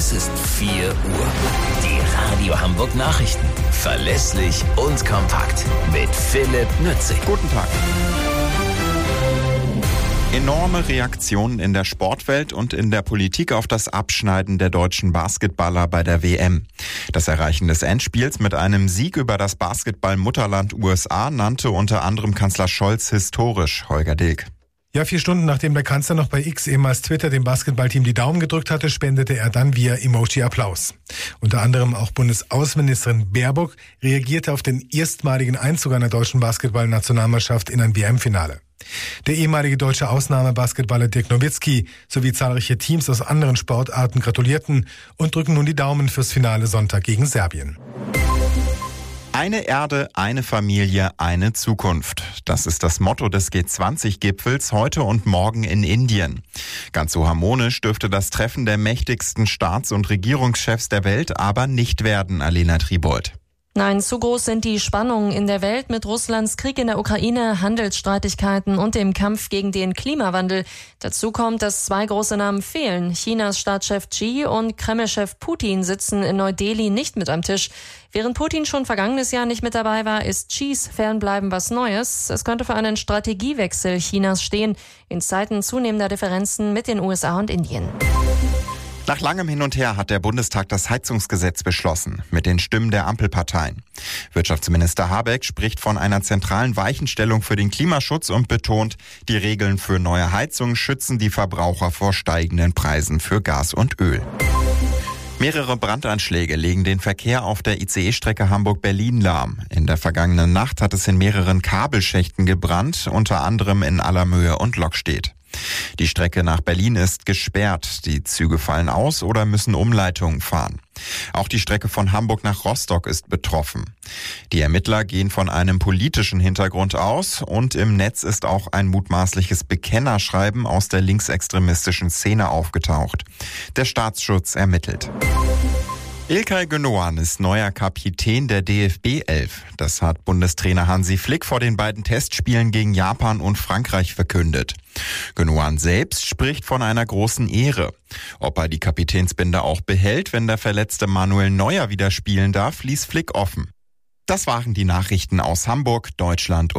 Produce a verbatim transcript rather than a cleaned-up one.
Es ist vier Uhr. Die Radio Hamburg Nachrichten. Verlässlich und kompakt. Mit Philipp Nützig. Guten Tag. Enorme Reaktionen in der Sportwelt und in der Politik auf das Abschneiden der deutschen Basketballer bei der W M. Das Erreichen des Endspiels mit einem Sieg über das Basketball-Mutterland U S A nannte unter anderem Kanzler Scholz historisch. Holger Dilk. Ja, vier Stunden nachdem der Kanzler noch bei X, ehemals Twitter, dem Basketballteam die Daumen gedrückt hatte, spendete er dann via Emoji Applaus. Unter anderem auch Bundesaußenministerin Baerbock reagierte auf den erstmaligen Einzug einer deutschen Basketball-Nationalmannschaft in ein W M-Finale. Der ehemalige deutsche Ausnahmebasketballer Dirk Nowitzki sowie zahlreiche Teams aus anderen Sportarten gratulierten und drücken nun die Daumen fürs Finale Sonntag gegen Serbien. Eine Erde, eine Familie, eine Zukunft. Das ist das Motto des G zwanzig Gipfels heute und morgen in Indien. Ganz so harmonisch dürfte das Treffen der mächtigsten Staats- und Regierungschefs der Welt aber nicht werden, Alena Tribold. Nein, zu groß sind die Spannungen in der Welt mit Russlands Krieg in der Ukraine, Handelsstreitigkeiten und dem Kampf gegen den Klimawandel. Dazu kommt, dass zwei große Namen fehlen. Chinas Staatschef Xi und Kremlchef Putin sitzen in Neu-Delhi nicht mit am Tisch. Während Putin schon vergangenes Jahr nicht mit dabei war, ist Xis Fernbleiben was Neues. Es könnte für einen Strategiewechsel Chinas stehen, in Zeiten zunehmender Differenzen mit den U S A und Indien. Nach langem Hin und Her hat der Bundestag das Heizungsgesetz beschlossen, mit den Stimmen der Ampelparteien. Wirtschaftsminister Habeck spricht von einer zentralen Weichenstellung für den Klimaschutz und betont, die Regeln für neue Heizungen schützen die Verbraucher vor steigenden Preisen für Gas und Öl. Mehrere Brandanschläge legen den Verkehr auf der I C E-Strecke Hamburg-Berlin lahm. In der vergangenen Nacht hat es in mehreren Kabelschächten gebrannt, unter anderem in Allermöhe und Lockstedt. Die Strecke nach Berlin ist gesperrt. Die Züge fallen aus oder müssen Umleitungen fahren. Auch die Strecke von Hamburg nach Rostock ist betroffen. Die Ermittler gehen von einem politischen Hintergrund aus und im Netz ist auch ein mutmaßliches Bekennerschreiben aus der linksextremistischen Szene aufgetaucht. Der Staatsschutz ermittelt. İlkay Gündoğan ist neuer Kapitän der D F B elf. Das hat Bundestrainer Hansi Flick vor den beiden Testspielen gegen Japan und Frankreich verkündet. Gündoğan selbst spricht von einer großen Ehre. Ob er die Kapitänsbinde auch behält, wenn der verletzte Manuel Neuer wieder spielen darf, ließ Flick offen. Das waren die Nachrichten aus Hamburg, Deutschland und